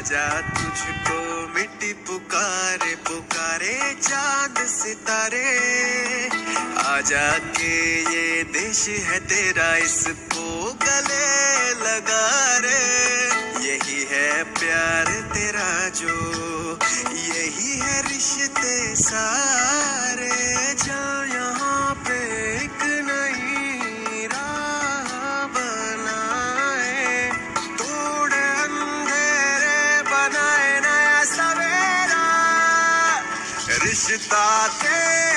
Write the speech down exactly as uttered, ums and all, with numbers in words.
आजा तुझको मिट्टी पुकारे पुकारे चांद सितारे, आजा के ये देश है तेरा इसको गले लगा रे। यही है प्यार तेरा जो, यही है रिश्ते सारे। जा यहाँ पे एक नई राह बनाए, तोड़े अंधेरे बनाए नया सवेरा। रिश्ता तेरा